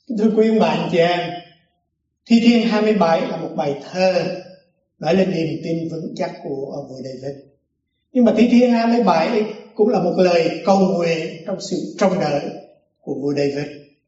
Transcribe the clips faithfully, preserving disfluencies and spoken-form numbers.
Thưa quý ông bà anh chị em, Thi Thiên hai mươi bảy là một bài thơ nói lên niềm tin vững chắc của vua David. Nhưng mà Thi Thiên hai mươi bảy cũng là một lời cầu nguyện trong sự trông đợi của vua David.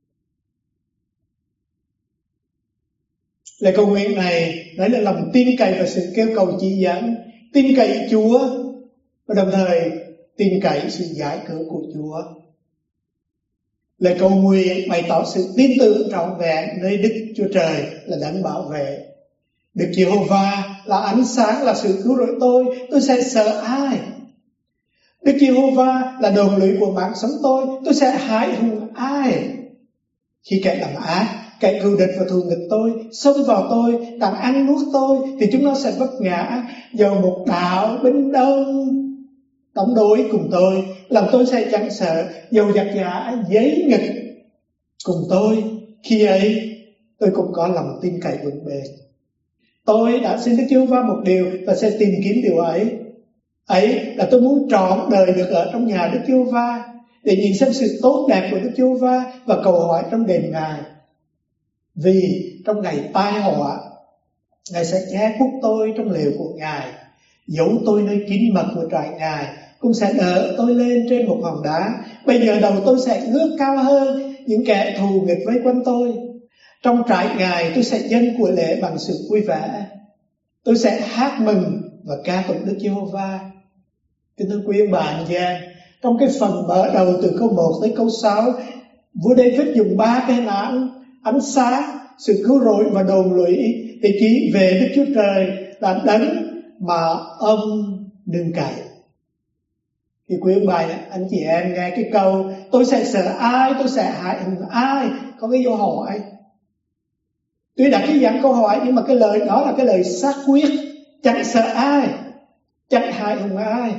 Lời cầu nguyện này nói lên lòng tin cậy và sự kêu cầu chỉ dẫn, tin cậy Chúa và đồng thời tin cậy sự giải cứu của Chúa. Lời cầu nguyện bày tỏ sự tin tưởng trọn vẹn nơi Đức Chúa Trời là đấng bảo vệ. Đức Giê-hô-va là ánh sáng, là sự cứu rỗi tôi, tôi sẽ sợ ai? Đức Giê-hô-va là đồn lụy của mạng sống tôi, tôi sẽ hãi hùng ai? Khi kẻ làm ác, kẻ cừu địch và thù nghịch tôi xông vào tôi, đang ăn nuốt tôi, thì chúng nó sẽ vấp ngã. Dầu một đạo binh đông đóng đối cùng tôi, làm tôi sẽ chẳng sợ. Dầu giặc giả giấy nghịch cùng tôi, khi ấy tôi cũng có lòng tin cậy vững bền. Tôi đã xin Đức Giê-hô-va một điều và sẽ tìm kiếm điều ấy. Ấy là tôi muốn trọn đời được ở trong nhà Đức Giê-hô-va, để nhìn xem sự tốt đẹp của Đức Giê-hô-va và cầu hỏi trong đền Ngài. Vì trong ngày tai họa, Ngài sẽ che khuất tôi trong lều của Ngài, giấu tôi nơi kín mật của trại Ngài, cũng sẽ đỡ tôi lên trên một hòn đá. Bây giờ đầu tôi sẽ ngước cao hơn những kẻ thù nghịch vây quanh tôi. Trong trại Ngài tôi sẽ dâng của lễ bằng sự vui vẻ. Tôi sẽ hát mừng và ca tụng Đức Giê-hô-va. Kính thưa quý ông bà anh chị em, trong cái phần mở đầu từ câu một tới câu sáu, vua David dùng ba cái hình ảnh: ánh sáng, sự cứu rỗi và đồn lụy, để chỉ về Đức Chúa Trời là đấng mà ông nương cậy. Thì quý ông bà anh chị em nghe cái câu tôi sẽ sợ ai, tôi sẽ hại hùng ai, có cái dấu hỏi. Tuy đặt cái dạng câu hỏi, nhưng mà cái lời đó là cái lời xác quyết. Chẳng sợ ai, chẳng hại hùng ai.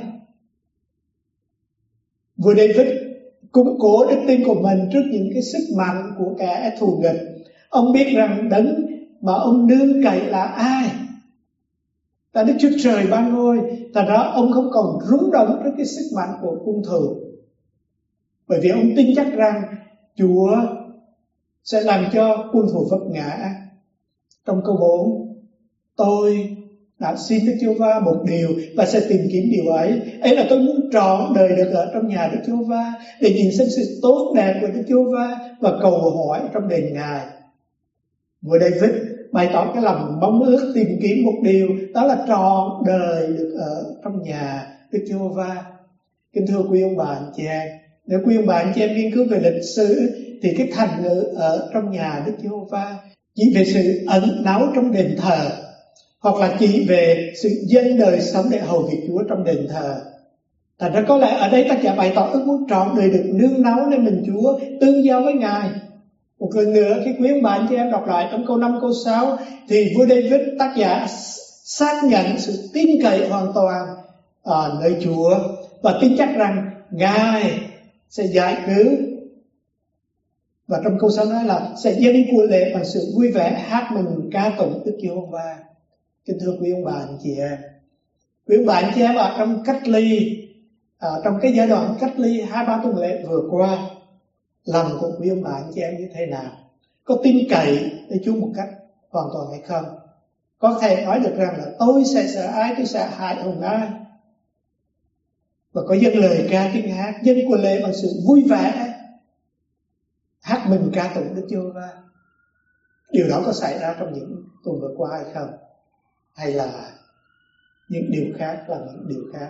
Vua David củng cố đức tin của mình trước những cái sức mạnh của kẻ thù nghịch. Ông biết rằng đấng mà ông nương cậy là ai? Là Đức Chúa Trời ban ngôi. Thành ra ông không còn rúng động trước cái sức mạnh của quân thù, bởi vì ông tin chắc rằng Chúa sẽ làm cho quân thù vấp ngã. Trong câu bốn, tôi đã xin Đức Giê-hô-va một điều và sẽ tìm kiếm điều ấy. Ấy là tôi muốn trọn đời được ở trong nhà Đức Giê-hô-va, để nhìn xem sự tốt đẹp của Đức Giê-hô-va và cầu hỏi trong đền Ngài. Vua David bày tỏ cái lòng mong ước tìm kiếm một điều, đó là trọn đời được ở trong nhà Đức Giê-hô-va. Kính thưa quý ông bà anh chị em, nếu quý ông bà anh chị em nghiên cứu về lịch sử, thì cái thành ngữ ở trong nhà Đức Giê-hô-va chỉ về sự ẩn náu trong đền thờ, hoặc là chỉ về sự dâng đời sống để hầu việc Chúa trong đền thờ. Thành ra có lẽ ở đây tác giả bày tỏ ước muốn trọn đời được nương náu nơi mình Chúa, tương giao với Ngài. Một lần nữa, khi quý ông bà anh chị em đọc lại trong câu năm, câu sáu, thì vua David, tác giả xác nhận sự tin cậy hoàn toàn ở nơi Chúa, và tin chắc rằng Ngài sẽ giải cứu. Và trong câu sáu nói là sẽ dâng của lễ bằng sự vui vẻ, hát mừng ca tụng Đức Giê-hô-va. Kính thưa quý ông bà anh chị em, quý ông bà anh chị em ở trong cách ly, ở trong cái giai đoạn cách ly hai ba tuần lễ vừa qua, lòng của quý ông bà anh chị em như thế nào? Có tin cậy để Chúa một cách hoàn toàn hay không? Có thể nói được rằng là tôi sẽ sợ ai, tôi sẽ hại hùng ai? Và có dâng lời ca tiếng hát, dâng của lễ bằng sự vui vẻ, hát mừng ca tụng Đức Giê-hô-va. Điều đó có xảy ra trong những tuần vừa qua hay không? Hay là những điều khác là những điều khác?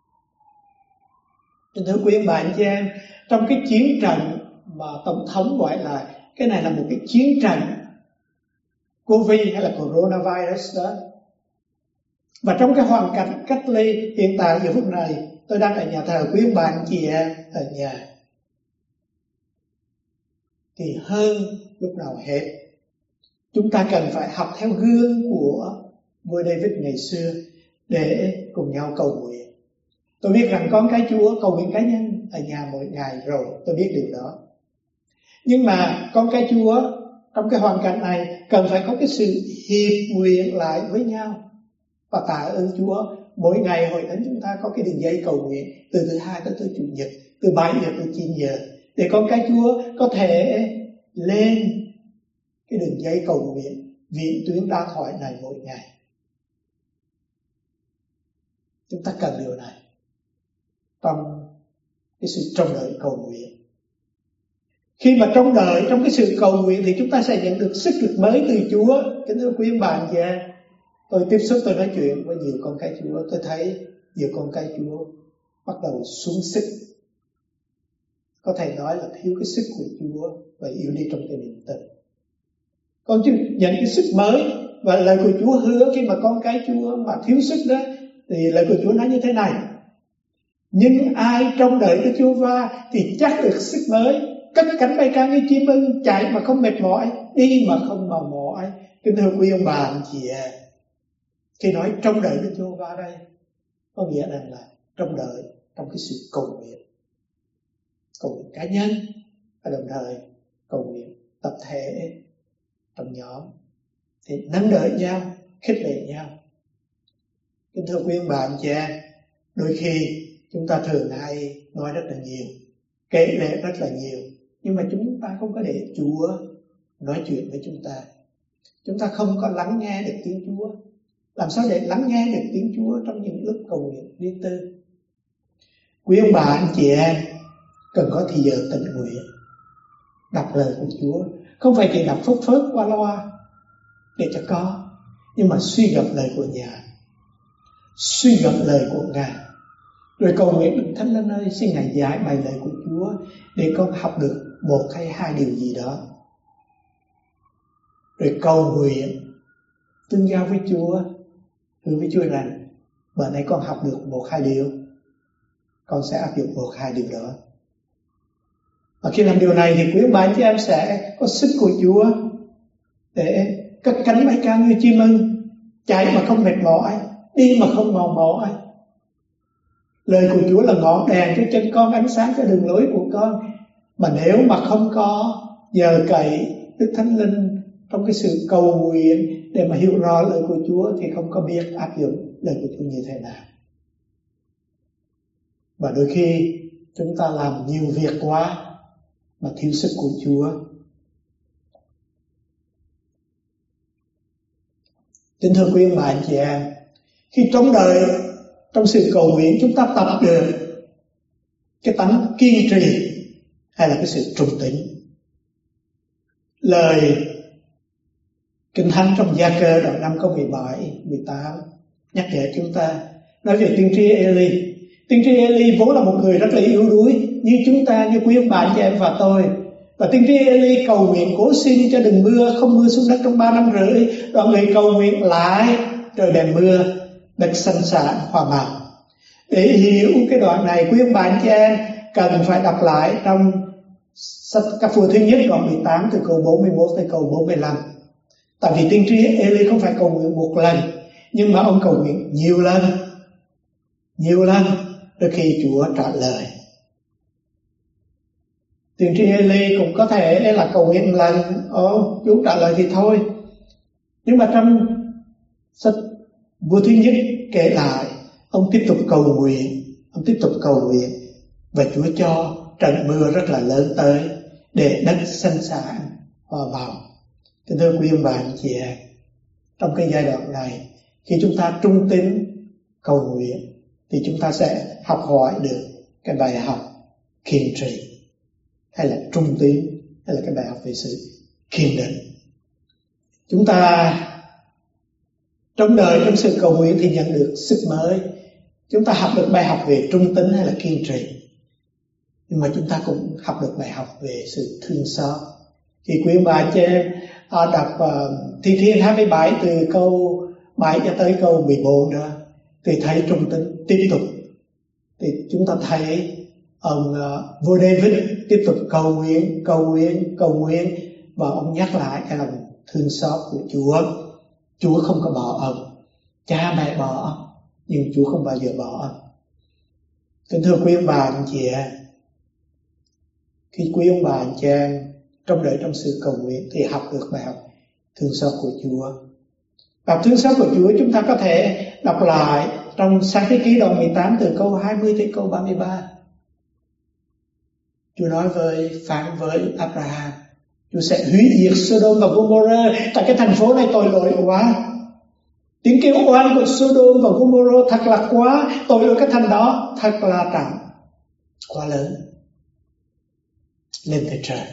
Kính thưa quý ông bà anh chị em, trong cái chiến trận mà Tổng thống gọi là cái này là một cái chiến trận Covid hay là coronavirus đó, và trong cái hoàn cảnh cách ly hiện tại giờ phút này, tôi đang ở nhà thờ, quý ông bà anh chị em ở nhà, thì hơn lúc nào hết chúng ta cần phải học theo gương của vua David ngày xưa để cùng nhau cầu nguyện. Tôi biết rằng con cái Chúa cầu nguyện cá nhân ở nhà mỗi ngày rồi, tôi biết điều đó. Nhưng mà con cái Chúa trong cái hoàn cảnh này cần phải có cái sự hiệp nguyện lại với nhau. Và tạ ơn Chúa, mỗi ngày hội thánh chúng ta có cái đường dây cầu nguyện từ thứ hai tới thứ chủ nhật, từ bảy giờ tới chín giờ, để con cái Chúa có thể lên cái đường dây cầu nguyện vị tuyến đa thoại này mỗi ngày. Chúng ta cần điều này trong cái sự trông đợi cầu nguyện. Khi mà trông đợi trong cái sự cầu nguyện thì chúng ta sẽ nhận được sức lực mới từ Chúa. Kính thưa quý ông bà anh chị em, tôi tiếp xúc, tôi nói chuyện với nhiều con cái Chúa, tôi thấy nhiều con cái Chúa bắt đầu xuống sức, có thể nói là thiếu cái sức của Chúa và yếu đi trong cái niềm tin. Con chứ nhận cái sức mới, và lời của Chúa hứa khi mà con cái Chúa mà thiếu sức đó, thì lời của Chúa nói như thế này: nhưng ai trông đợi Đức Chúa Va thì chắc được sức mới, cất cánh bay cao như chim ưng, chạy mà không mệt mỏi, đi mà không mỏi mỏi. Kính thưa quý ông bà anh chị em, khi nói trông đợi Đức Chúa Va đây, có nghĩa rằng là trông đợi trong cái sự cầu nguyện, cầu nguyện cá nhân và đồng thời cầu nguyện tập thể trong nhóm, thì nâng đỡ nhau, khích lệ nhau. Kính thưa quý ông bà anh chị em, đôi khi chúng ta thường hay nói rất là nhiều, kể lệ rất là nhiều, nhưng mà chúng ta không có để Chúa nói chuyện với chúng ta. Chúng ta không có lắng nghe được tiếng Chúa. Làm sao để lắng nghe được tiếng Chúa trong những lúc cầu nguyện riêng tư? Quý ông bà anh chị em cần có thời giờ tĩnh nguyện, đọc lời của Chúa. Không phải chỉ đọc phớt phớt qua loa để cho có, nhưng mà suy gẫm lời của Ngài, suy gẫm lời của Ngài, rồi cầu nguyện Đức Thánh Linh ơi, xin Ngài giải bài lời của Chúa để con học được một hay hai điều gì đó. Rồi cầu nguyện tương giao với Chúa, hứa với Chúa rằng bữa nay con học được một hai điều, con sẽ áp dụng một hai điều đó. Và khi làm điều này thì quý ông bà anh chị em sẽ có sức của Chúa để cất cánh bay cao như chim ưng, chạy mà không mệt mỏi, đi mà không mòn mỏi. Lời của Chúa là ngọn đèn cho chân con, ánh sáng cho đường lối của con. Mà nếu mà không có nhờ cậy Đức Thánh Linh trong cái sự cầu nguyện để mà hiểu rõ lời của Chúa thì không có biết áp dụng lời của Chúa như thế nào. Và đôi khi chúng ta làm nhiều việc quá mà thiếu sức của Chúa. Kính thưa quý ông bà anh chị em, khi trông đợi trong sự cầu nguyện, chúng ta tập được cái tánh kiên trì hay là cái sự trung tín. Lời Kinh Thánh trong Gia Cơ đoạn năm câu mười bảy, mười tám nhắc nhở chúng ta, nói về tiên tri Eli. Tiên tri Eli vốn là một người rất là yếu đuối như chúng ta, như quý ông bà anh chị em và tôi. Và tiên tri Eli cầu nguyện cố xin cho đừng mưa, không mưa xuống đất trong ba năm rưỡi. Đoạn người cầu nguyện lại, trời bèn mưa, đất xanh xạ hoa màu. Để hiểu cái đoạn này, quý ông bà anh chị em cần phải đọc lại trong sách Các Vua thứ nhất đoạn mười tám từ câu bốn mươi mốt tới câu bốn mươi lăm. Tại vì tiên tri Eli không phải cầu nguyện một lần, nhưng mà ông cầu nguyện nhiều lần, nhiều lần, đôi khi Chúa trả lời. Tiên tri Eli cũng có thể là cầu nguyện một lần, ồ, Chúa trả lời thì thôi. Nhưng mà trong sách Vua thứ nhất kể lại, ông tiếp tục cầu nguyện, ông tiếp tục cầu nguyện, và Chúa cho trận mưa rất là lớn tới để đất xanh xạ hoa màu. Kính thưa quý ông bà anh chị em, trong cái giai đoạn này, khi chúng ta trung tín cầu nguyện thì chúng ta sẽ học hỏi được cái bài học kiên trì hay là trung tín, hay là cái bài học về sự kiên định. Chúng ta trong đời, trong sự cầu nguyện thì nhận được sức mới. Chúng ta học được bài học về trung tín hay là kiên trì, nhưng mà chúng ta cũng học được bài học về sự thương xót. Thì quý ông bà chị em đọc uh, Thi Thiên hai mươi bảy từ câu bảy cho tới câu mười bốn đó, thì thấy trung tín tiếp tục. Thì chúng ta thấy ông uh, vua David tiếp tục cầu nguyện, cầu nguyện, cầu nguyện, và ông nhắc lại cái lòng thương xót của Chúa. Chúa không có bỏ ông, cha mẹ bỏ ông, nhưng Chúa không bao giờ bỏ ông. Kính thưa quý ông bà anh chị em, khi quý ông bà anh chị em trong đợi trong sự cầu nguyện thì học được bài học thương xót của Chúa. Và thương xót của Chúa chúng ta có thể đọc lại trong Sáng Thế Ký đoạn mười tám từ câu hai mươi tới câu ba mươi ba. Chúa nói với phán với Abraham, Chúa sẽ hủy diệt Sodom và Gomorrah. Tại cái thành phố này tội lỗi quá. Tiếng kêu oan của Sodom và Gomorrah thật là quá. Tội lỗi cái thành đó thật là trọng, quá lớn, lên tới trời.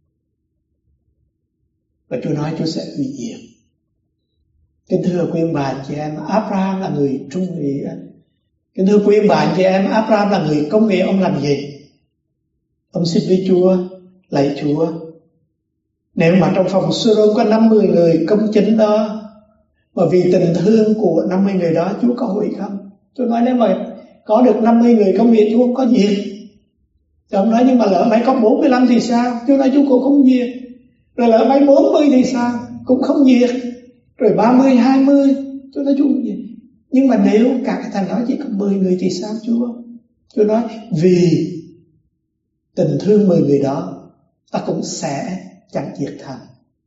Và Chúa nói Chúa sẽ hủy diệt. Kính thưa quý ông bà anh chị em, Abraham là người trung nghĩa. Kính thưa quý ông bà anh chị em, Abraham là người công nghĩa. Ông làm gì? Ông xin với Chúa, lạy Chúa, nếu mà trong phòng Sodom có năm mươi người công chính đó, mà vì tình thương của năm mươi người đó Chúa có hủy không? Chúa nói nếu mà có được năm mươi người công nghĩa, Chúa không có diệt. Rồi ông nói nhưng mà lỡ may có bốn mươi lăm thì sao? Chúa nói Chúa cũng không diệt. Rồi lỡ may bốn mươi thì sao? Cũng không diệt. Rồi ba mươi, hai mươi, Chúa nói Chúa không diệt. Nhưng mà nếu cả cái thành đó chỉ có mười người thì sao Chúa? Chúa nói vì tình thương mười người đó, ta cũng sẽ chẳng diệt thành.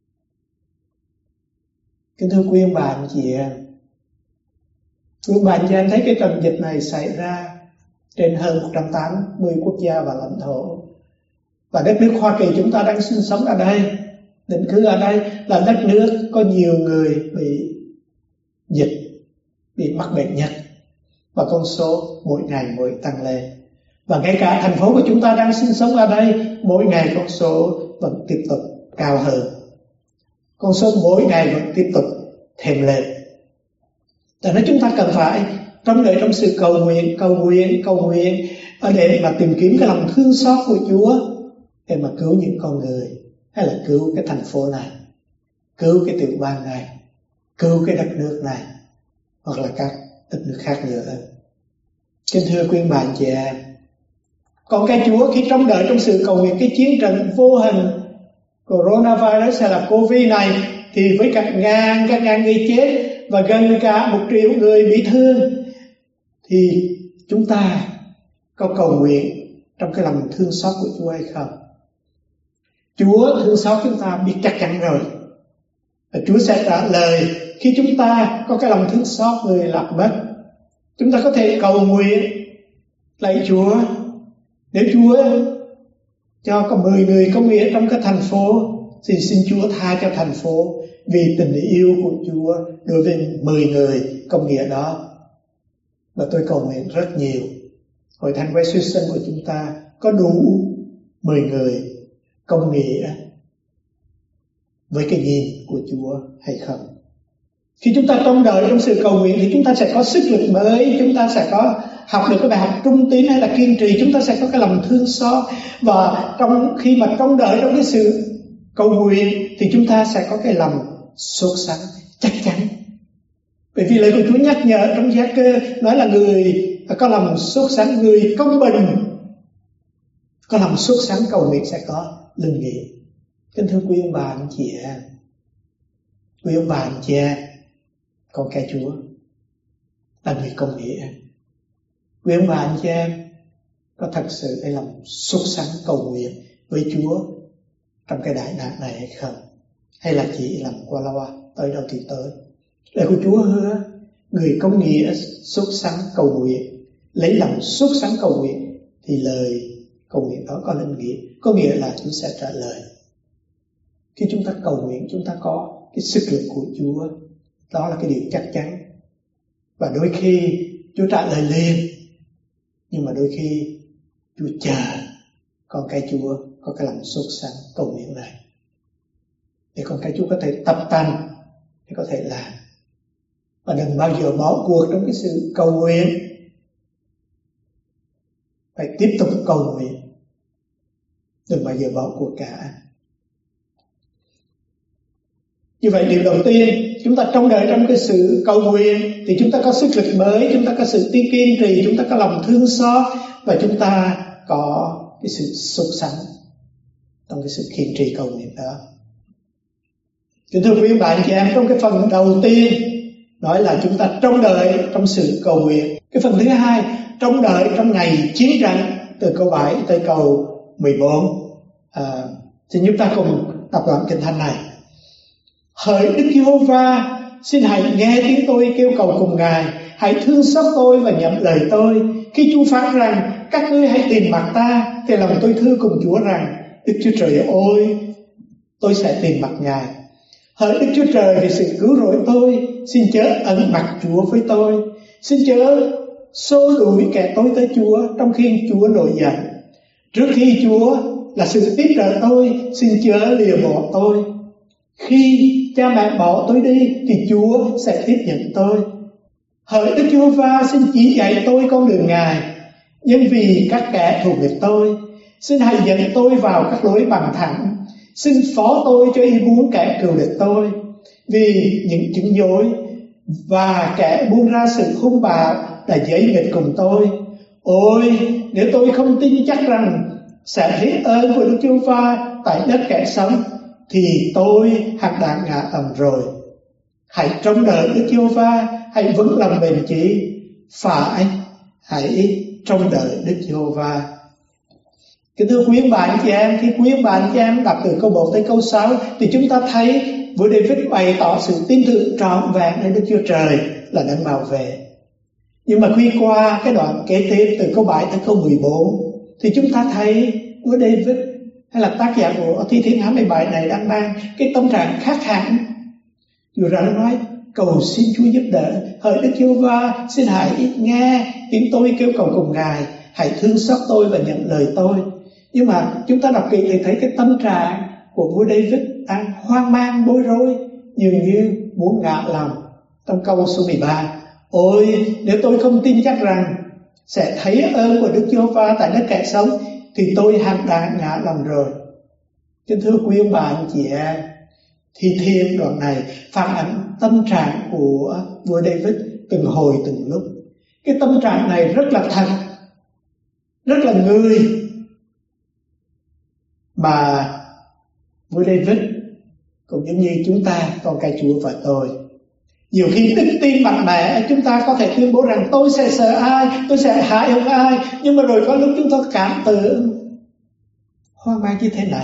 Kính thưa quý ông bà anh chị em, quý ông bà anh chị em thấy cái trận dịch này xảy ra trên hơn một trăm tám mươi quốc gia và lãnh thổ. Và đất nước Hoa Kỳ chúng ta đang sinh sống ở đây, định cư ở đây, là đất nước có nhiều người bị dịch, bị mắc bệnh nhất. Và con số mỗi ngày mỗi tăng lên. Và ngay cả thành phố của chúng ta đang sinh sống ở đây, mỗi ngày con số vẫn tiếp tục cao hơn. Con số mỗi ngày vẫn tiếp tục thêm lên. Cho nên chúng ta cần phải trong đợi trong sự cầu nguyện, cầu nguyện, cầu nguyện để mà tìm kiếm cái lòng thương xót của Chúa, để mà cứu những con người, hay là cứu cái thành phố này, cứu cái tiểu bang này, cứu cái đất nước này, hoặc là các đất nước khác nữa. Kính thưa quý bà anh chị em, con cái Chúa khi trông đợi trong sự cầu nguyện cái chiến trận vô hình coronavirus hay là Covid này, thì với cả ngàn các ngàn người chết và gần cả một triệu người bị thương, thì chúng ta có cầu nguyện trong cái lòng thương xót của Chúa hay không? Chúa thương xót chúng ta biết chắc chắn rồi, và Chúa sẽ trả lời khi chúng ta có cái lòng thương xót người lạc mất. Chúng ta có thể cầu nguyện, lạy Chúa, nếu Chúa cho có mười người công nghĩa trong cái thành phố, thì xin Chúa tha cho thành phố vì tình yêu của Chúa đối với mười người công nghĩa đó. Và tôi cầu nguyện rất nhiều, Hội Thánh West Houston của chúng ta có đủ mười người công nghĩa với cái nhìn của Chúa hay không. Khi chúng ta trông đợi trong sự cầu nguyện thì chúng ta sẽ có sức lực mới, chúng ta sẽ có học được cái bài học trung tín hay là kiên trì, chúng ta sẽ có cái lòng thương xót. Và trong khi mà trông đợi trong cái sự cầu nguyện thì chúng ta sẽ có cái lòng sốt sắng chắc chắn. Bởi vì lời của Chúa nhắc nhở trong Gia Cơ nói là người có lòng sốt sắng, người công bình có lòng sốt sắng cầu nguyện sẽ có lương nghĩa. Kính thưa quý ông bà anh chị em, quý ông bà anh chị em, con cái Chúa là người công nghĩa. Quý ông bà anh chị em có thật sự cái lòng sốt sắng cầu nguyện với Chúa trong cái đại nạn này hay không? Hay là chỉ làm qua loa, tới đâu thì tới? Lời của Chúa hứa người công nghĩa sốt sắng cầu nguyện, lấy lòng sốt sắng cầu nguyện, thì lời cầu nguyện đó có linh nghĩa, có nghĩa là Chúa sẽ trả lời. Khi chúng ta cầu nguyện, chúng ta có cái sức lực của Chúa, đó là cái điều chắc chắn. Và đôi khi Chúa trả lời liền, nhưng mà đôi khi Chúa chờ con cái Chúa có cái lòng sốt sắng cầu nguyện này, để con cái Chúa có thể tập tành, để có thể làm. Và đừng bao giờ bỏ cuộc trong cái sự cầu nguyện, phải tiếp tục cầu nguyện, đừng bao giờ bỏ cuộc cả. Như vậy điều đầu tiên, chúng ta trông đợi trong cái sự cầu nguyện thì chúng ta có sức lực mới, chúng ta có sự tiên kiên trì, chúng ta có lòng thương xót, và chúng ta có cái sự sốt sắng trong cái sự kiên trì cầu nguyện đó. Kính thưa quý bạn chị em, trong cái phần đầu tiên nói là chúng ta trông đợi trong sự cầu nguyện. Cái phần thứ hai, trông đợi trong ngày chiến tranh, từ câu bảy tới câu mười bốn. À, xin chúng ta cùng đọc đoạn kinh thánh này. Hỡi Đức Giê-hô-va, xin hãy nghe tiếng tôi kêu cầu cùng Ngài, hãy thương xót tôi và nhận lời tôi. Khi Chúa phán rằng các ngươi hãy tìm mặt ta, thì lòng tôi thưa cùng Chúa rằng Đức Chúa Trời ơi, tôi sẽ tìm mặt Ngài. Hỡi Đức Chúa Trời, vì sự cứu rỗi tôi, xin chớ ẩn mặt Chúa với tôi. Xin chớ xô đuổi kẻ tôi tới Chúa trong khi Chúa nổi giận. Trước khi Chúa là sự tiếp trợ tôi, xin chớ lìa bỏ tôi. Khi cha mẹ bỏ tôi đi thì Chúa sẽ tiếp nhận tôi. Hỡi Đức Chúa Va, xin chỉ dạy tôi con đường Ngài, nhưng vì các kẻ thù nghịch tôi, xin hãy dẫn tôi vào các lối bằng thẳng. Xin phó tôi cho ý muốn kẻ cừu địch tôi, vì những chứng dối và kẻ buông ra sự hung bạo đã dấy nghịch cùng tôi. Ôi, nếu tôi không tin chắc rằng sẽ thấy ơn của Đức Chúa Va tại đất kẻ sống, thì tôi hẳn đã ngã ầm rồi. Hãy trông đợi Đức Chúa Va, hãy vững lòng bền chí. Phải, hãy trông đợi Đức Chúa Va. Kính thưa quý ông bà anh chị em, khi quý ông bà anh chị em đọc từ câu một tới câu sáu thì chúng ta thấy vua David bày tỏ sự tin tưởng trọn vẹn nơi Đức Chúa Trời là đấng bảo vệ. Nhưng mà khi qua cái đoạn kế tiếp từ câu bảy tới câu mười bốn thì chúng ta thấy vua David hay là tác giả của Thi Thiên hai mươi bảy này đang mang cái tâm trạng khác hẳn. Dù rằng nói cầu xin Chúa giúp đỡ, hỡi Đức Chúa Va, xin hãy nghe tiếng tôi kêu cầu cùng Ngài, hãy thương xót tôi và nhận lời tôi. Nhưng mà chúng ta đọc kỹ thì thấy cái tâm trạng của vua David đang hoang mang bối rối, dường như muốn ngã lòng. Trong câu số mười ba, ôi nếu tôi không tin chắc rằng sẽ thấy ơn của Đức Chúa Va tại đất kẻ sống, thì tôi hẳn đã ngã lòng rồi. Kính thưa quý ông bà anh chị em, Thi Thiên đoạn này phản ánh tâm trạng của vua David từng hồi từng lúc. Cái tâm trạng này rất là thật, rất là người mà vua David cũng giống như chúng ta, con cái Chúa và tôi. Nhiều khi đức tin mạnh mẽ, chúng ta có thể tuyên bố rằng tôi sẽ sợ ai, tôi sẽ hại không ai, nhưng mà rồi có lúc chúng ta cảm tưởng hoang mang như thế này.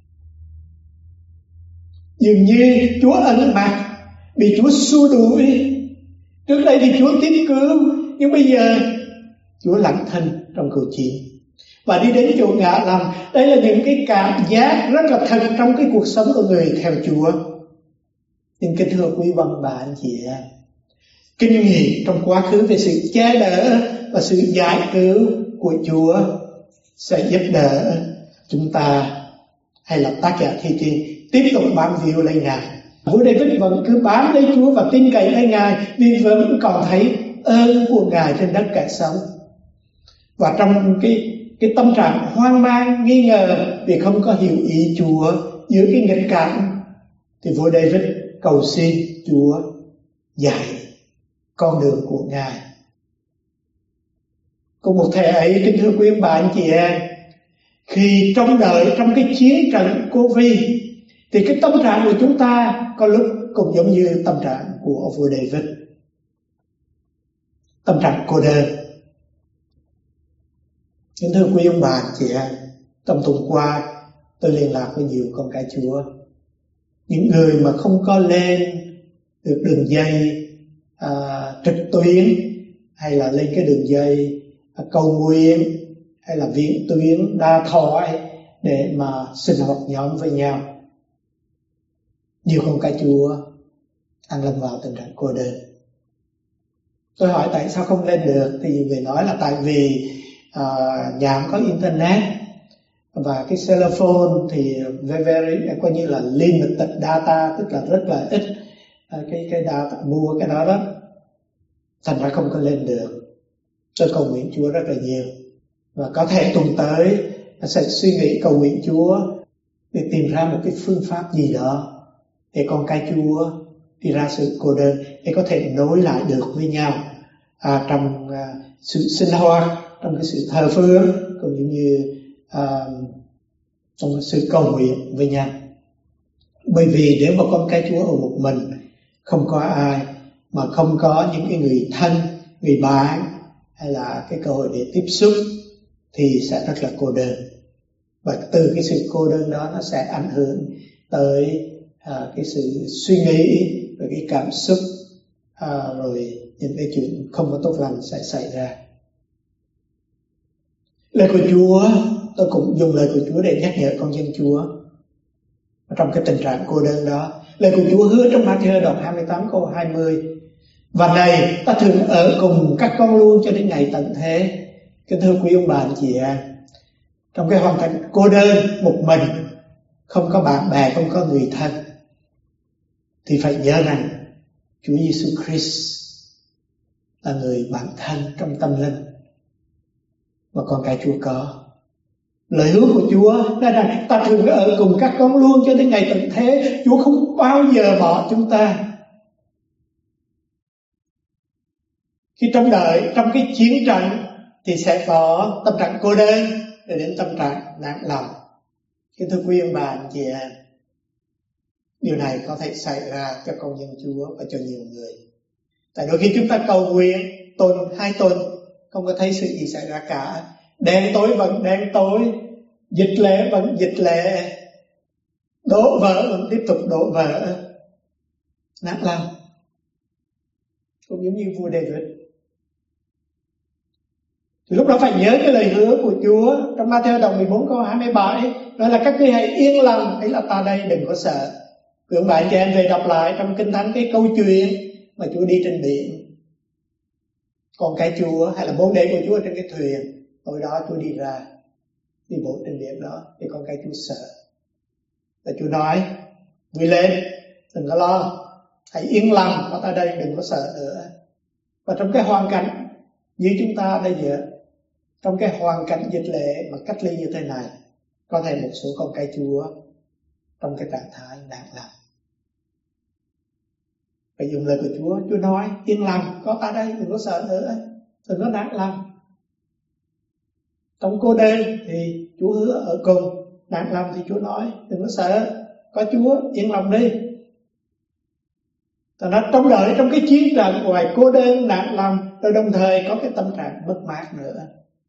Dường như Chúa ẩn mặt, bị Chúa xua đuổi. Trước đây thì Chúa tiếp cứu, nhưng bây giờ Chúa lặng thinh trong cuộc chiến và đi đến chỗ ngã lòng. Đây là những cái cảm giác rất là thật trong cái cuộc sống của người theo Chúa. Nhưng kính thưa quý ông bà anh chị em, kinh nghiệm trong quá khứ về sự che đỡ và sự giải cứu của Chúa sẽ giúp đỡ chúng ta, hay là tác giả Thi Thiên, tiếp tục bám víu lấy Ngài. Vua David vẫn cứ bám lấy Chúa và tin cậy lấy Ngài, vì vẫn còn thấy ơn của Ngài trên đất kẻ sống. Và trong cái cái tâm trạng hoang mang, nghi ngờ vì không có hiểu ý Chúa giữa cái nghịch cảnh, thì vua David cầu xin Chúa dạy con đường của Ngài. Cùng một thể ấy, kính thưa quý ông bà anh chị em, khi trông đợi trong cái chiến trận Covid, thì cái tâm trạng của chúng ta có lúc cũng giống như tâm trạng của vua David, tâm trạng cô đơn. Kính thưa quý ông bà anh chị em, trong tuần qua tôi liên lạc với nhiều con cái Chúa, những người mà không có lên được đường dây à, trực tuyến, hay là lên cái đường dây à, cầu nguyện, hay là viễn tuyến đa thoại để mà sinh hoạt nhóm với nhau. Nhiều con cái Chúa đang lâm vào tình trạng cô đơn. Tôi hỏi tại sao không lên được, thì nhiều người nói là tại vì à, nhà không có internet, và cái cell phone thì very, coi như là limited data, tức là rất là ít à, cái cái data mua cái đó đó, thành ra không có lên được. Tôi cầu nguyện Chúa rất là nhiều, và có thể tuần tới sẽ suy nghĩ cầu nguyện Chúa để tìm ra một cái phương pháp gì đó để con cái Chúa đi ra sự cô đơn, để có thể nối lại được với nhau à, trong à, sự sinh hoạt, trong cái sự thờ phượng, cũng như, như à, trong cái sự cầu nguyện với nhau. Bởi vì nếu mà con cái Chúa ở một mình, không có ai, mà không có những cái người thân, người bạn, hay là cái cơ hội để tiếp xúc, thì sẽ rất là cô đơn. Và từ cái sự cô đơn đó nó sẽ ảnh hưởng tới à, cái sự suy nghĩ, rồi cái cảm xúc, à, rồi những cái chuyện không có tốt lành sẽ xảy ra. Lời của Chúa, tôi cũng dùng lời của Chúa để nhắc nhở con dân Chúa trong cái tình trạng cô đơn đó. Lời của Chúa hứa trong Ma-thi-ơ đoạn hai mươi tám câu hai mươi: và này ta thường ở cùng các con luôn cho đến ngày tận thế. Kính thưa quý ông bà anh chị em, trong cái hoàn cảnh cô đơn một mình, không có bạn bè, không có người thân, thì phải nhớ rằng Chúa Giêsu Christ là người bạn thân trong tâm linh mà con cái Chúa có. Lời hứa của Chúa nói rằng ta thường ở cùng các con luôn cho đến ngày tận thế. Chúa không bao giờ bỏ chúng ta. Khi trong đời, trong cái chiến trận thì sẽ có tâm trạng cô đơn để đến tâm trạng nản lòng. Kính thưa quý ông bà anh chị em, điều này có thể xảy ra cho con dân Chúa và cho nhiều người. Tại đôi khi chúng ta cầu nguyện tuần, hai tuần không có thấy sự gì xảy ra cả. Đen tối vẫn đen tối, dịch lệ vẫn dịch lệ, đổ vỡ vẫn tiếp tục đổ vỡ, nát lòng. Cũng giống như vua David. Thì lúc đó phải nhớ cái lời hứa của Chúa trong Ma-thi-ơ đoạn mười bốn câu hai mươi bảy, nói là các ngươi hãy yên lòng, ấy là ta đây, đừng có sợ. Quý ông bà anh chị em về đọc lại trong Kinh Thánh cái câu chuyện mà Chúa đi trên biển, con cái Chúa hay là môn đệ của Chúa trên cái thuyền. Tối đó Chúa đi ra, đi bộ trên biển đó, thì con cái Chúa sợ. Và Chúa nói: vui lên, đừng có lo, hãy yên lòng, có ta đây, đừng có sợ nữa. Và trong cái hoàn cảnh như chúng ta bây giờ, trong cái hoàn cảnh dịch lệ mà cách ly như thế này, có thể một số con cái Chúa trong cái trạng thái nản lòng. Phải dùng lời của Chúa. Chúa nói: yên lòng, có ta đây, đừng có sợ nữa, đừng có nản lòng. Trong cô đơn thì Chúa hứa ở cùng, nản lòng thì Chúa nói: đừng có sợ, có Chúa, yên lòng đi. Tại nó trong đời, trong cái chiến trận ngoài cô đơn, nản lòng, rồi đồng thời có cái tâm trạng mất mát nữa.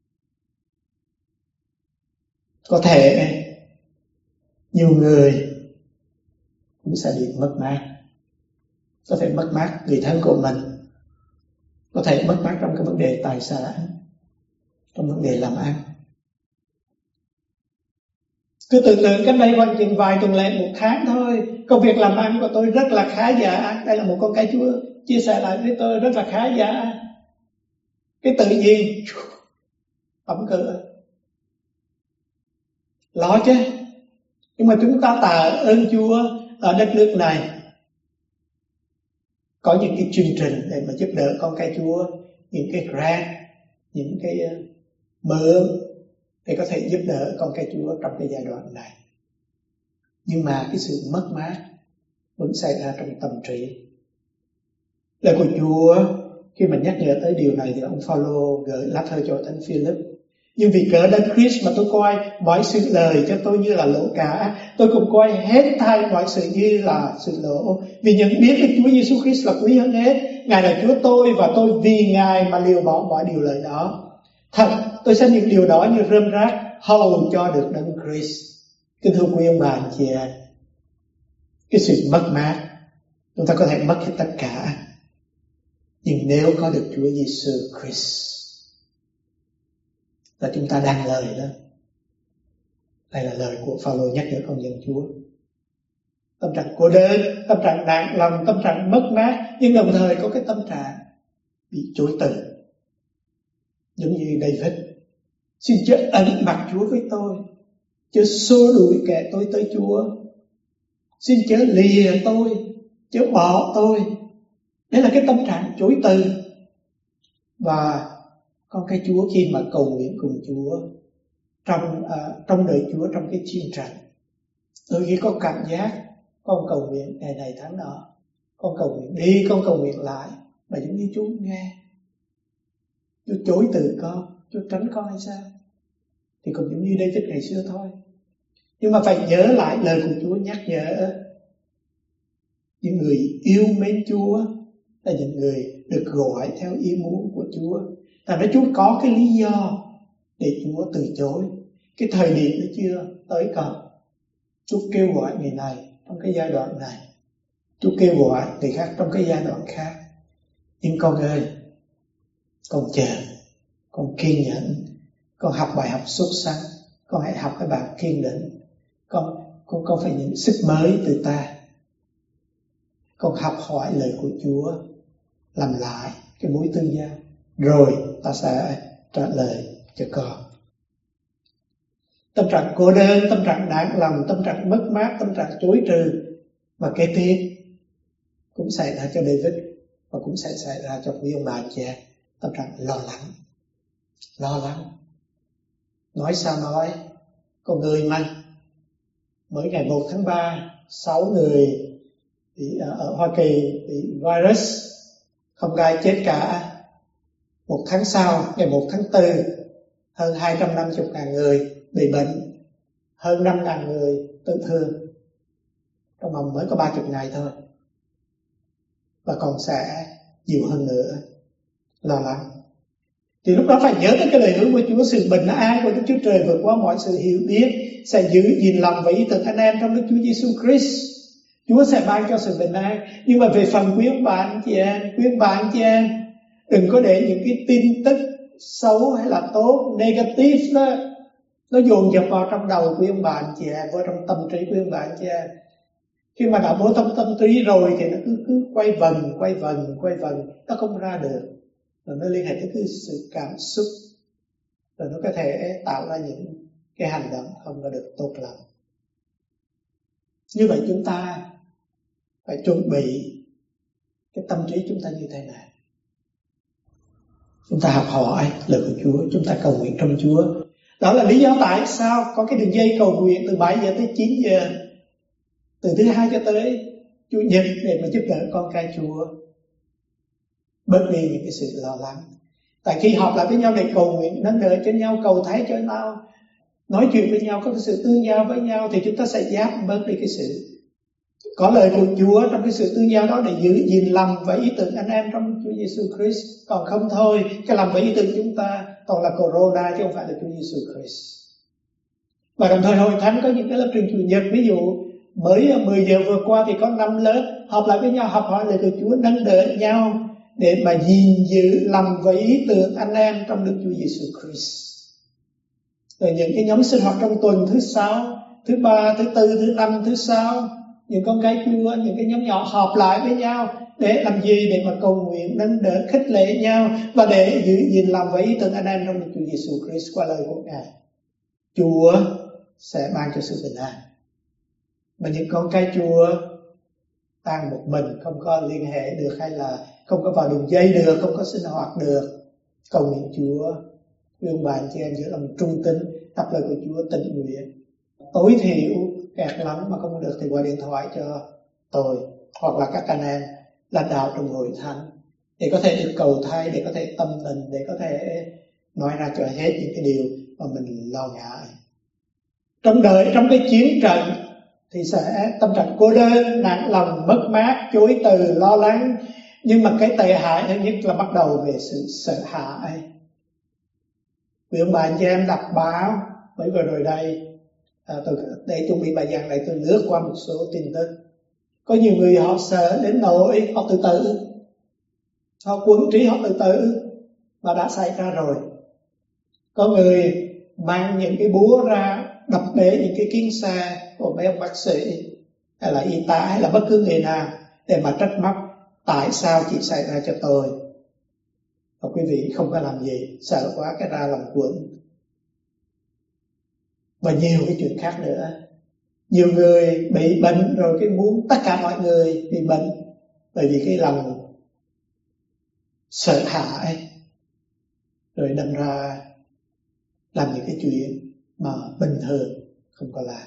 Có thể nhiều người cũng sẽ bị mất mát. Có thể mất mát người thân của mình, có thể mất mát trong cái vấn đề tài sản, trong vấn đề làm ăn. Cứ tưởng tượng cách đây khoảng chừng vài tuần lễ, một tháng thôi, công việc làm ăn của tôi rất là khá giả. Đây là một con cái Chúa chia sẻ lại với tôi, rất là khá giả. Cái tự nhiên ẩm cửa, lo chứ. Nhưng mà chúng ta tạ ơn Chúa ở đất nước này có những cái chương trình để mà giúp đỡ con cái Chúa, những cái grant, những cái mượn để có thể giúp đỡ con cái Chúa trong cái giai đoạn này. Nhưng mà cái sự mất mát vẫn xảy ra trong tâm trí. Lời của Chúa khi mà nhắc nhở tới điều này thì ông Phaolô gửi lá thơ cho thánh Philip: nhưng vì cớ Đấng Christ mà tôi coi mọi sự lời cho tôi như là lỗ cả, tôi cũng coi hết thảy mọi sự như là sự lỗ, vì nhận biết Đức Chúa Giêsu Christ là quý hơn hết. Ngài là Chúa tôi và tôi vì Ngài mà liều bỏ mọi điều lợi đó. Thật, tôi xem những điều đó như rơm rác hầu cho được Đấng Christ. Kính thưa quý ông bà anh chị em, cái sự mất mát chúng ta có thể mất hết tất cả, nhưng nếu có được Chúa Giêsu Christ là chúng ta đang lời đó. Đây là lời của Phaolô nhắc nhở con dân Chúa. Tâm trạng cô đơn, tâm trạng nản lòng, tâm trạng mất mát, nhưng đồng thời có cái tâm trạng bị chối từ. Giống như David: xin chớ ẩn mặt Chúa với tôi, chớ xua đuổi kẻ tôi tới Chúa, xin chớ lìa tôi, chớ bỏ tôi. Đấy là cái tâm trạng chối từ. Và con cái Chúa khi mà cầu nguyện cùng Chúa trong à, trong đời Chúa, trong cái chiến trận, đôi khi có cảm giác con cầu nguyện ngày này tháng nọ, con cầu nguyện đi, con cầu nguyện lại, mà giống như Chúa nghe, Chúa chối từ con, Chúa tránh con hay sao? Thì cũng giống như David ngày xưa thôi. Nhưng mà phải nhớ lại lời của Chúa nhắc nhở những người yêu mến Chúa là những người được gọi theo ý muốn của Chúa. Tại nói Chúa có cái lý do để Chúa từ chối. Cái thời điểm nó chưa tới còn. Chúa kêu gọi người này trong cái giai đoạn này, Chúa kêu gọi người khác trong cái giai đoạn khác. Nhưng con ơi, con chờ, con kiên nhẫn, con học bài học xuất sắc, con hãy học cái bài kiên định, con con có phải những sức mới từ ta. Con học hỏi lời của Chúa, làm lại cái mối tương giao, rồi ta sẽ trả lời cho con. Tâm trạng cô đơn, tâm trạng nản lòng, tâm trạng mất mát, tâm trạng chối trừ và kế tiếp cũng xảy ra cho David và cũng sẽ xảy ra cho quý ông bà anh chị em. Tâm trạng lo lắng, lo lắng. Nói sao nói, con người mà mới ngày một tháng ba, sáu người bị, ở Hoa Kỳ bị virus không gai chết cả. Một tháng sau, ngày một tháng tư, hơn hai trăm năm mươi ngàn người bị bệnh, hơn năm ngàn người tự thương. Trong vòng mới có ba mươi ngày thôi. Và còn sẽ nhiều hơn nữa, lo lắng. Thì lúc đó phải nhớ tới cái lời hứa của Chúa, sự bình an của Đức Chúa Trời vượt qua mọi sự hiểu biết sẽ giữ gìn lòng và ý tưởng anh em trong Đức Chúa Giêsu Christ. Chúa sẽ ban cho sự bình an. Nhưng mà về phần quý ông bà anh chị em, quý ông bà anh chị em, đừng có để những cái tin tức xấu hay là tốt, negative đó, nó dồn dập vào trong đầu quý ông bà anh chị em, vào trong tâm trí quý ông bà anh chị em. Khi mà đã vô tâm tâm trí rồi thì nó cứ, cứ quay vần, quay vần, quay vần, nó không ra được. Rồi nó liên hệ tới cái sự cảm xúc, rồi nó có thể tạo ra những cái hành động không có được tốt lắm. Như vậy chúng ta phải chuẩn bị cái tâm trí chúng ta như thế nào. Chúng ta học hỏi lời của Chúa, chúng ta cầu nguyện trong Chúa. Đó là lý do tại sao có cái đường dây cầu nguyện từ bảy giờ tới chín giờ, từ thứ hai cho tới Chủ nhật, để mà giúp đỡ con cái Chúa bớt đi những cái sự lo lắng. Tại khi họp lại với nhau để cầu nguyện, nâng đỡ cho nhau, cầu thay cho nhau, nói chuyện với nhau, có cái sự tương giao với nhau, thì chúng ta sẽ giảm bớt đi cái sự có lời của Chúa trong cái sự tương giao đó, để giữ gìn lòng và ý tưởng anh em trong Chúa Giêsu Christ. Còn không thôi, cái lòng và ý tưởng chúng ta toàn là corona chứ không phải là Chúa Giêsu Christ. Và đồng thời hội thánh có những cái lớp truyền Chủ nhật, ví dụ mới mười giờ vừa qua thì có năm lớp họp lại với nhau, học hỏi lời của Chúa, nâng đỡ nhau để mà gìn giữ lòng và ý tưởng anh em trong Đức Chúa Giêsu Christ. Rồi những cái nhóm sinh hoạt trong tuần, thứ sáu, thứ ba, thứ tư, thứ năm, thứ sáu, những con cái Chúa, những cái nhóm nhỏ họp lại với nhau để làm gì? Để mà cầu nguyện, nâng đỡ, khích lệ nhau và để giữ gìn lòng và ý tưởng anh em trong Đức Chúa Giêsu Christ qua lời của Ngài. Chúa sẽ ban cho sự bình an. Mà những con cái Chúa đang một mình, không có liên hệ được, hay là không có vào đường dây được, không có sinh hoạt được, cầu nguyện Chúa, quý ông bà anh chị em giữ lòng trung tín, đọc lời của Chúa tình nguyện. Tối thiểu kẹt lắm mà không được thì gọi điện thoại cho tôi hoặc là các anh em lãnh đạo trong hội thánh để có thể được cầu thay, để có thể tâm tình, để có thể nói ra cho hết những cái điều mà mình lo ngại. Trong đời, trong cái chiến trận thì sẽ tâm trạng cô đơn, nản lòng, mất mát, chối từ, lo lắng. Nhưng mà cái tệ hại thứ nhất là bắt đầu về sự sợ hãi. Vì ông bà anh chị em đọc báo mới vừa rồi đây, à, tôi, để chuẩn bị bài giảng này tôi lướt qua một số tin tức. Có nhiều người họ sợ đến nỗi họ tự tử, họ quấn trí, họ tự tử, mà đã xảy ra rồi. Có người mang những cái búa ra đập bể những cái kiến xe của mấy ông bác sĩ hay là y tá hay là bất cứ người nào để mà trách móc tại sao chỉ xảy ra cho tôi. Và quý vị không có làm gì, sợ quá cái ra làm quẩn. Và nhiều cái chuyện khác nữa. Nhiều người bị bệnh rồi cái muốn tất cả mọi người bị bệnh, bởi vì cái lòng sợ hãi, rồi đâm ra làm những cái chuyện mà bình thường không có làm.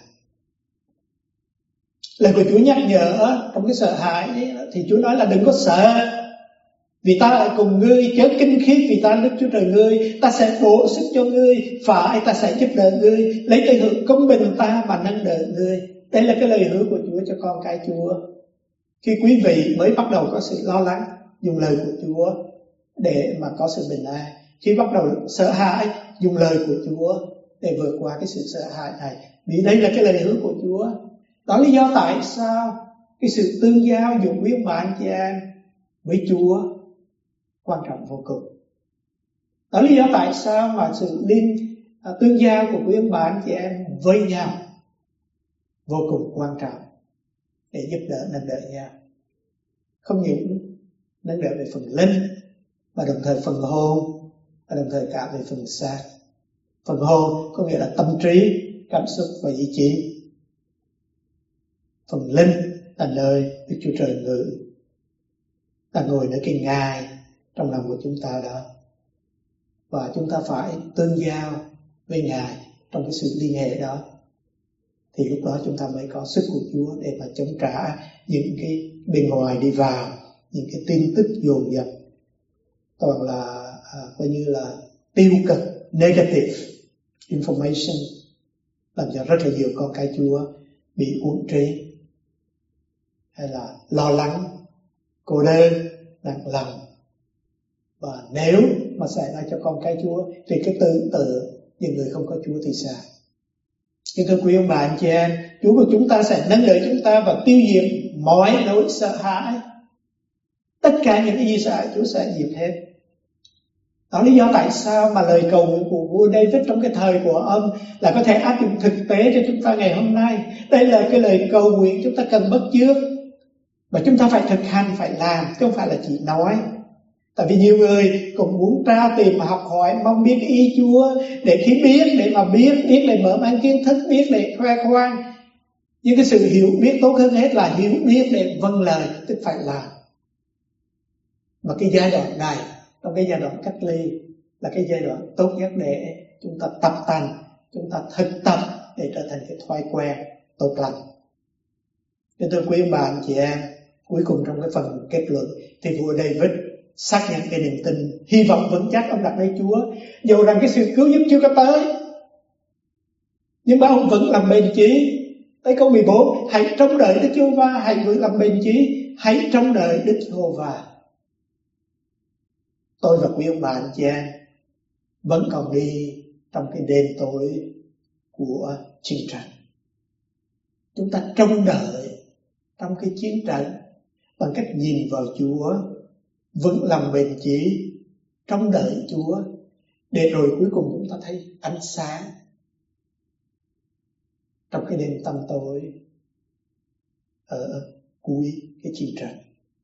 Lời của Chúa nhắc nhở trong cái sợ hãi ấy, thì Chúa nói là đừng có sợ, vì ta ở cùng ngươi, chớ kinh khiếp, vì ta Đức Chúa Trời ngươi, ta sẽ bổ sức cho ngươi, phải ta sẽ giúp đỡ ngươi, lấy cái hưởng công bình ta mà nâng đỡ ngươi. Đây là cái lời hứa của Chúa cho con cái Chúa. Khi quý vị mới bắt đầu có sự lo lắng, dùng lời của Chúa để mà có sự bình an. Khi bắt đầu sợ hãi, dùng lời của Chúa để vượt qua cái sự sợ hãi này. Vì đây là cái lời hứa của Chúa. Đó là lý do tại sao cái sự tương giao dùng với bà anh chị em với Chúa quan trọng vô cùng. Đó là lý do tại sao mà sự liên tương giao của quý ông bà anh chị em với nhau vô cùng quan trọng để giúp đỡ nâng đỡ nhau. Không những nâng đỡ về phần linh mà đồng thời phần hồn, và đồng thời cả về phần xác. Phần hồn có nghĩa là tâm trí, cảm xúc và ý chí. Phần linh là nơi Đức Chúa Trời ngự, là ngồi nơi cái ngai trong lòng của chúng ta đó. Và chúng ta phải tương giao với Ngài trong cái sự liên hệ đó. Thì lúc đó chúng ta mới có sức của Chúa để mà chống trả những cái bên ngoài đi vào, những cái tin tức dồn dập toàn là à, coi như là tiêu cực, negative information, làm cho rất là nhiều con cái Chúa bị uổng trí, hay là lo lắng, cô đơn, nặng lòng. Và nếu mà xảy ra cho con cái Chúa thì cái tự tự những người không có Chúa thì sao? Nhưng thưa quý ông bà anh chị em, Chúa của chúng ta sẽ nâng đỡ chúng ta và tiêu diệt mọi nỗi sợ hãi. Tất cả những cái gì sợ hãi Chúa sẽ diệt hết. Đó lý do tại sao mà lời cầu nguyện của vua David trong cái thời của ông là có thể áp dụng thực tế cho chúng ta ngày hôm nay. Đây là cái lời cầu nguyện chúng ta cần bắt chước, và chúng ta phải thực hành, phải làm, chứ không phải là chỉ nói. Tại vì nhiều người cũng muốn tra tìm mà học hỏi, mong biết cái ý Chúa, để khi biết, để mà biết, biết để mở mang kiến thức, biết để khoe khoang. Nhưng cái sự hiểu biết tốt hơn hết là hiểu biết để vâng lời, tức phải làm. Mà cái giai đoạn này, trong cái giai đoạn cách ly, là cái giai đoạn tốt nhất để chúng ta tập tành, chúng ta thực tập để trở thành cái thói quen tốt lành. Nên thưa quý ông bà anh chị em, cuối cùng trong cái phần kết luận thì vua David xác nhận cái niềm tin, hy vọng vững chắc ông đặt nơi Chúa, dù rằng cái sự cứu giúp chưa có tới, nhưng mà ông vẫn làm bền chí. Tới câu mười bốn, hãy trông đợi Đức Giê-hô-va, hãy vững làm bền chí, hãy trông đợi Đức Giê-hô-va. Tôi và quý ông bà anh chị em vẫn còn đi trong cái đêm tối của chiến tranh. Chúng ta trông đợi trong cái chiến tranh bằng cách nhìn vào Chúa, vững lòng bền chí, trông đợi Chúa, để rồi cuối cùng chúng ta thấy ánh sáng trong cái đêm tăm tối ở cuối cái chiến tranh.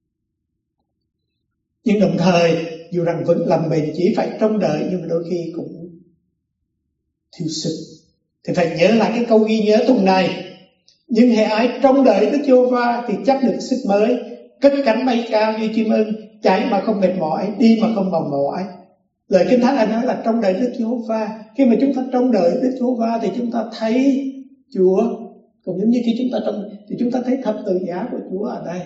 Nhưng đồng thời dù rằng vẫn làm bền chí phải trông đợi, nhưng mà đôi khi cũng thiếu sức. Thì phải nhớ lại cái câu ghi nhớ tuần này: nhưng hễ ai trông đợi Đức Giê-hô-va thì chắc được sức mới, cất cánh bay cao như chim ưng, chạy mà không mệt mỏi, đi mà không mòn mỏi. Lời Kinh Thánh nói là trông đợi Đức Giê-hô-va. Khi mà chúng ta trông đợi Đức Giê-hô-va thì chúng ta thấy Chúa. Cũng giống như khi chúng ta trông thì chúng ta thấy thập tự giá của Chúa ở đây.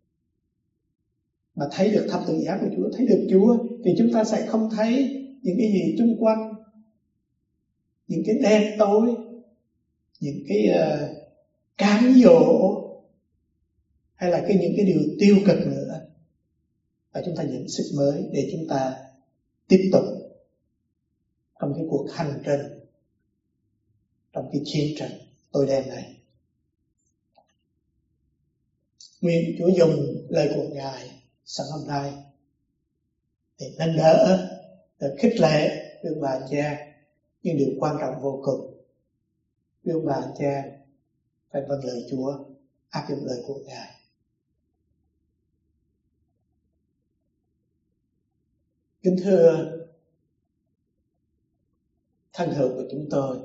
Mà thấy được thập tự giá của Chúa, thấy được Chúa, thì chúng ta sẽ không thấy những cái gì xung quanh, những cái đen tối, những cái uh, cám dỗ, hay là cái những cái điều tiêu cực nữa. Và chúng ta nhận sức mới để chúng ta tiếp tục trong cái cuộc hành trình, trong cái chiến tranh tối đen này. Nguyện Chúa dùng lời của Ngài sáng hôm nay để nâng đỡ, để khích lệ quý bà anh chị em. Nhưng điều quan trọng vô cùng, quý bà anh chị em phải vâng lời Chúa, áp dụng lời của Ngài. Kính thưa thân hữu của chúng tôi,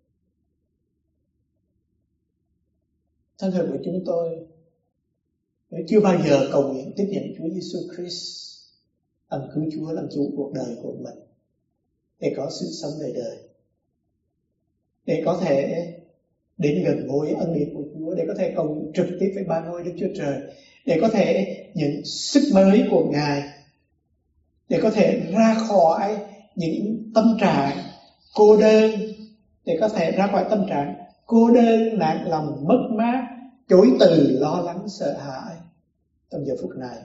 thân hữu của chúng tôi nếu chưa bao giờ cầu nguyện tiếp nhận Chúa Giêsu Christ làm cứu Chúa, làm chủ cuộc đời của mình, để có sự sống đời đời, để có thể đến gần gũi ân điển của Chúa, để có thể cầu nguyện trực tiếp với Ba Ngôi Đức Chúa Trời, để có thể nhận sức mới của Ngài, để có thể ra khỏi những tâm trạng cô đơn, để có thể ra khỏi tâm trạng cô đơn, nản lòng, mất mát, chối từ, lo lắng, sợ hãi. Trong giờ phút này,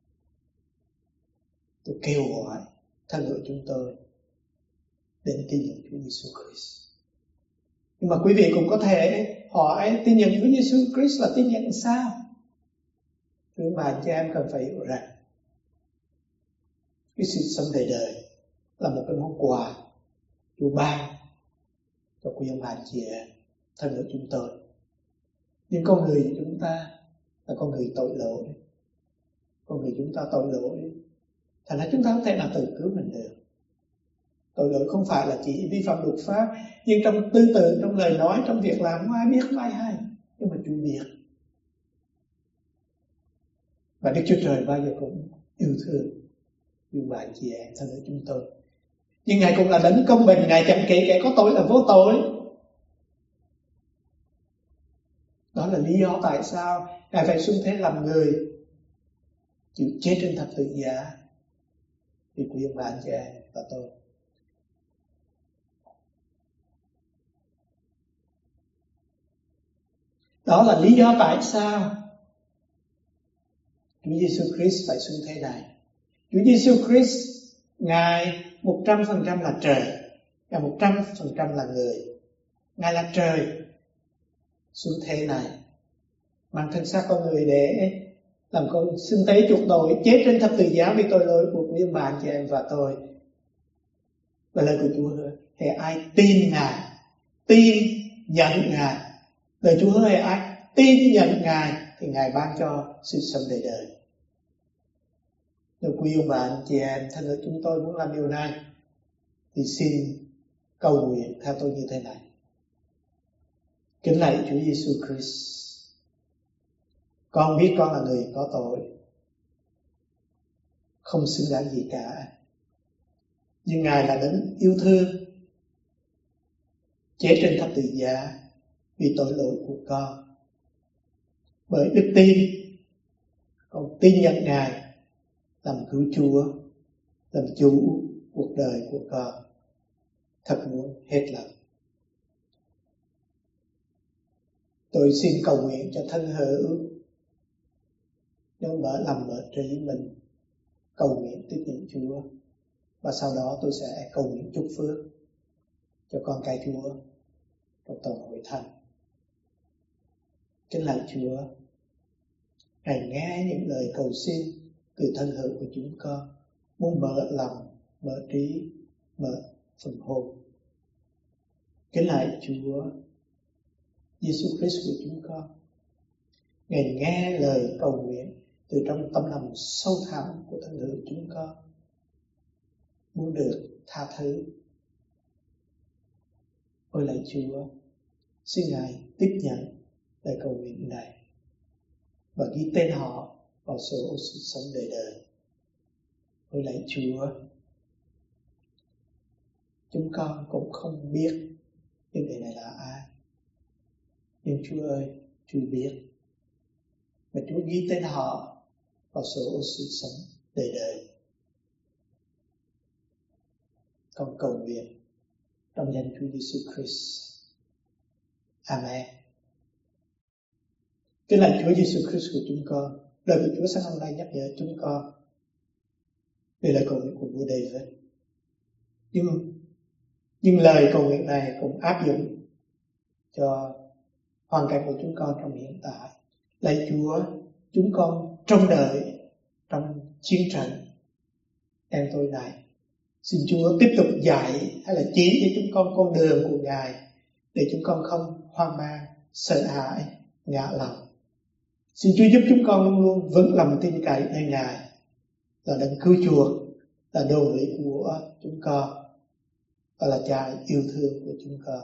tôi kêu gọi thân hữu chúng tôi đến tin nhận Chúa Giêsu Christ. Nhưng mà quý vị cũng có thể hỏi, tin nhận Chúa Giêsu Christ là tin nhận sao? Thưa mà anh chị em cần phải hiểu rằng cái sự sống đời đời là một cái món quà Chúa ban cho quý ông bà anh chị em thân hữu chúng tôi. Nhưng con người của chúng ta là con người tội lỗi. Con người chúng ta tội lỗi, thành ra chúng ta không thể nào tự cứu mình được. Tội lỗi không phải là chỉ vi phạm luật pháp, nhưng trong tư tưởng, trong lời nói, trong việc làm không ai biết, không ai hay, nhưng mà Chúa biết. Và Đức Chúa Trời bao giờ cũng yêu thương yêu bạn chị em thân hữu chúng tôi. Nhưng Ngài cũng là đấng công bình, Ngài chẳng kể kẻ có tội là vô tội. Đó là lý do tại sao Ngài phải xuống thế làm người, chịu chết trên thập tự giá vì quý ông bạn chị em và tôi. Đó là lý do tại sao Chúa Giêsu Christ phải xuống thế này. Chúa Giêsu Christ, Ngài một trăm phần trăm là trời, Ngài một trăm phần trăm là người. Ngài là trời xuống thế này, mang thân xác con người để làm con xưng tế chuộc tội, chết trên thập tự giá vì tội lỗi của quý ông bạn chị em và tôi. Và lời của Chúa hứa, hễ ai tin Ngài, tin nhận Ngài, lời Chúa hứa hễ ai tin nhận Ngài thì Ngài ban cho sự sống đời đời. Nếu quý ông bạn chị em thân hữu chúng tôi muốn làm điều này thì xin cầu nguyện theo tôi như thế này. Kính lạy Chúa Giêsu Christ, con biết con là người có tội, không xứng đáng gì cả, nhưng Ngài là đấng yêu thương, chết trên thập tự giá vì tội lỗi của con. Bởi đức tin, con tin nhận Ngài làm cứu Chúa, làm chủ cuộc đời của con. Thật muốn hết lòng. Tôi xin cầu nguyện cho thân hữu, nếu mở lòng mở trí mình, cầu nguyện tiếp nhận Chúa. Và sau đó tôi sẽ cầu nguyện chúc phước cho con cái Chúa trong toàn hội thánh. Kính lạy Chúa, Ngài nghe những lời cầu xin từ thân hữu của chúng con, muốn mở lòng, mở trí, mở phần hồn. Kính lạy Chúa Giêsu Christ của chúng con, Ngài nghe lời cầu nguyện từ trong tâm lòng sâu thẳm của thân hữu chúng con, muốn được tha thứ. Ôi lạy Chúa, xin Ngài tiếp nhận lời cầu nguyện này và ghi tên họ vào sổ sự sống đời đời. Ôi lạy Chúa, chúng con cũng không biết những người này là ai, nhưng Chúa ơi, Chúa biết, và Chúa ghi tên họ vào sổ sự sống đời đời. Con cầu nguyện trong danh Chúa Giêsu Christ. Amen. Kính lạy Chúa Giêsu Christ của chúng con, lời của Chúa sáng hôm nay nhắc nhở chúng con về lời cầu nguyện của vua David. Nhưng nhưng lời cầu nguyện này cũng áp dụng cho hoàn cảnh của chúng con trong hiện tại. Lạy Chúa, chúng con trông đợi trong chiến trận em tôi này. Xin Chúa tiếp tục dạy hay là chỉ cho chúng con con đường của Ngài, để chúng con không hoang mang, sợ hãi, ngã lòng. Xin Chúa giúp chúng con luôn luôn vững lòng tin cậy nơi Ngài, là đấng cứu chuộc, là đồ lũy của chúng con, và là Cha yêu thương của chúng con.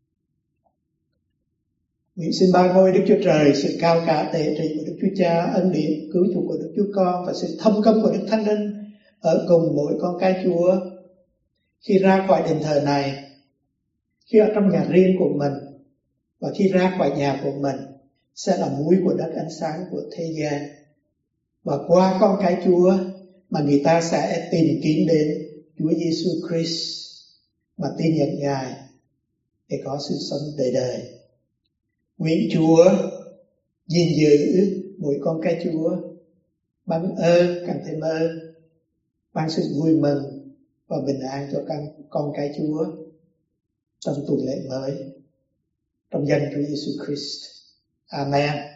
Nguyện xin ban ngôi Đức Chúa Trời, sự cao cả tể trị của Đức Chúa Cha, ân điển cứu chuộc của Đức Chúa Con và sự thông công của Đức Thánh Linh ở cùng mỗi con cái Chúa khi ra khỏi đền thờ này, khi ở trong nhà riêng của mình và khi ra khỏi nhà của mình, sẽ là mũi của đất ánh sáng của thế gian. Và qua con cái Chúa mà người ta sẽ tìm kiếm đến Chúa Giêsu Christ mà tin nhận Ngài để có sự sống đời đời. Nguyện Chúa gìn giữ mỗi con cái Chúa, ban ơn càng thêm ơn, ban sự vui mừng và bình an cho các con cái Chúa trong tuần lễ mới. Trong danh Chúa Giêsu Christ. Amen.